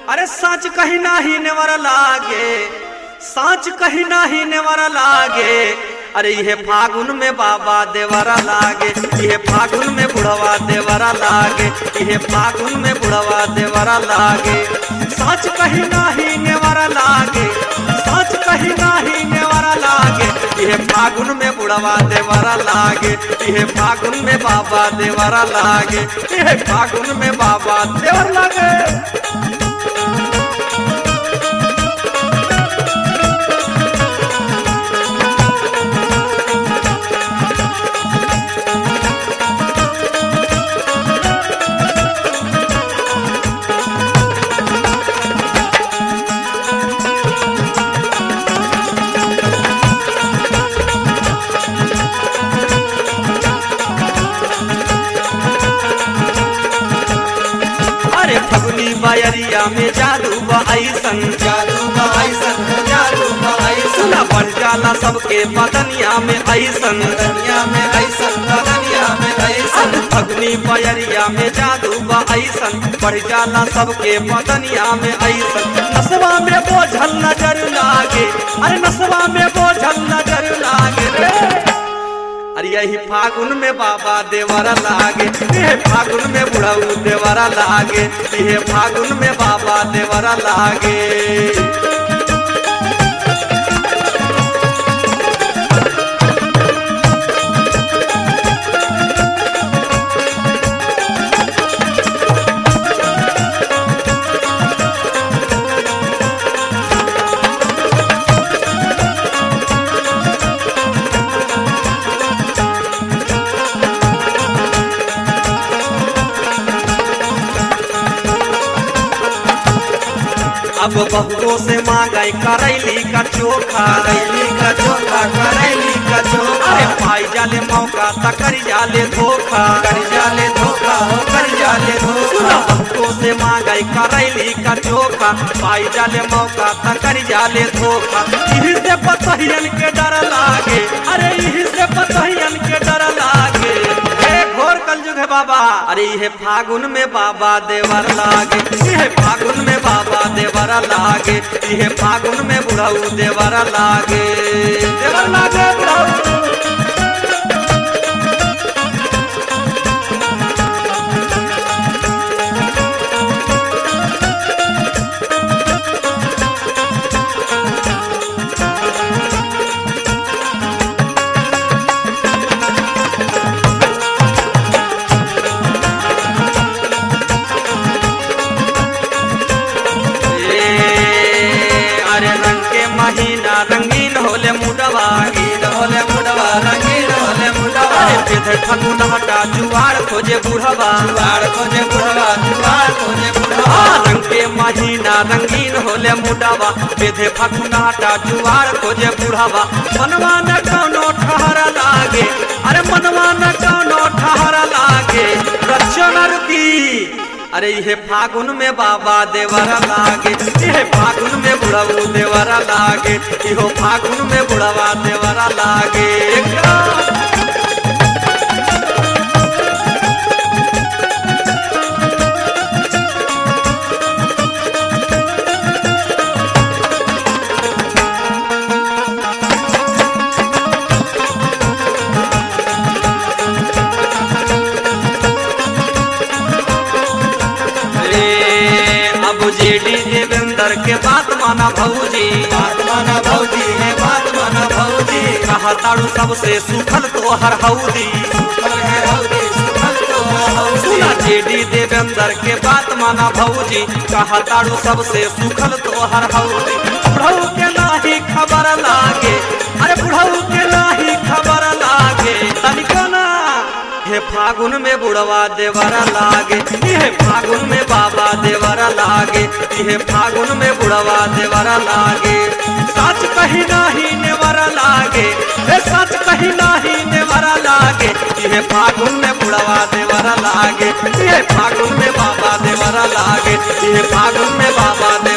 अरे सच कहीं नाही नेवर लागे, सच कहीं नाही नेवर लागे। अरे ये फागुन में बाबा देवरा लागे, ये फागुन में बुढ़वा देवरा लागे, ये फागुन में बुढ़वा देवरा लागे। सच कहीं नाही नेवरा लागे, सच कहीं नाही नेवरा लागे। ये फागुन में बुढ़वा देवरा लागे, ये फागुन में बाबा देवरा लागे, ये फागुन में बाबा देवर लागे। फगुनी बायरिया में जादू बाईसन, जादू बाईसन, जादू बाईसन। बढ़ जाला सबके बदनिया में ऐसन, बदनिया में ऐसन, बदनिया में ऐसन। फगुनी बायरिया में जादू बाईसन, बढ़ जाला सबके बदनिया में ऐसन। नसवा में बोझल नजर लागे, अरे नसवा में बोझल नजर लागे रे। अरे यही फागुन में बाबा देवरा लागे, ये फागुन में बुढ़ऊ देवरा लागे, ये फागुन में बाबा देवरा लागे। अब बहुओं से मांगाई करैली का चोखा, करैली का चोखा, करैली का चोखा। अरे पाई जाले मौका त करी जाले धोखा, कर जाले धोखा, हो कर जाले धोखा। बहुओं से मांगाई करैली का चोखा, पाई जाले मौका त करी जाले धोखा। यही से पतहियन के डर लागे, अरे यही से पतहियन के डर लागे। घोर कलयुग है बाबा, अरे ये फागुन में बाबा देवर लागे, ये फागुन में बाबा देवरा लागे, ये फागुन में बुढ़ऊ देवरा लागे, देवर लागे बुढ़ऊ। महीना रंगीन होले मुडवा, रंगीन होले मुडवा, रंगीन होले मुडवा। बेधे फगुन हटा जुआर खोजे बुढ़वा, जुआर खोजे बुढ़वा, जुआर खोजे बुढ़वा। रंग के महीना रंगीन होले मुडवा, बेधे फगुन हटा जुआर खोजे बुढ़वा। मनवा न कौनो ठहर लागे, अरे मनवा न कौनो ठहर लागे। रक्षो न रुकी, अरे ये फागुन में बाबा देवरा लागे, ये फागुन में बुढ़ऊ देवरा लागे, इहो फागुन में बुढ़वा देवरा लागे। अब जेडी देवेंद्र के बात माना भौजी, बात माना भौजी, है बात माना भौजी। कहा ताड़ू सबसे सुखल तो हर हौदी, सुखल है हौदी, सुखल तो हौदी। सुना जेडी देवेंद्र के बात माना भौजी, कहा ताड़ू सबसे सुखल तो हर हौदी। बुढ़ऊ के नाही खबर लागे, अरे बुढ़ऊ के नाही खबर लागे। तनिको ना ये फागुन में बुढ़वा देवरा लागे, ये फागुन में बाबा देवरा लागे, ये फागुन में बुढ़वा देवरा लागे। सच कहीं नाही नेवरा लागे, सच कहीं नाही नेवरा लागे। ये फागुन में बुढ़वा देवरा लागे, ये फागुन में बाबा देवरा लागे, ये फागुन में बाबा देवरा